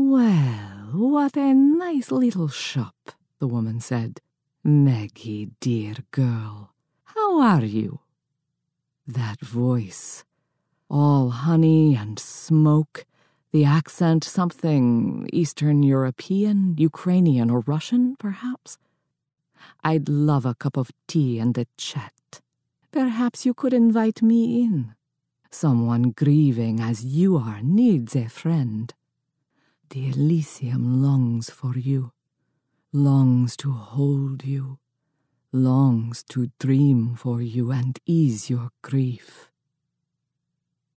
Well, what a nice little shop, the woman said. Maggie, dear girl, how are you? That voice, all honey and smoke, the accent something Eastern European, Ukrainian or Russian, perhaps? I'd love a cup of tea and a chat. Perhaps you could invite me in. Someone grieving as you are needs a friend. The Elysium longs for you, longs to hold you, longs to dream for you and ease your grief.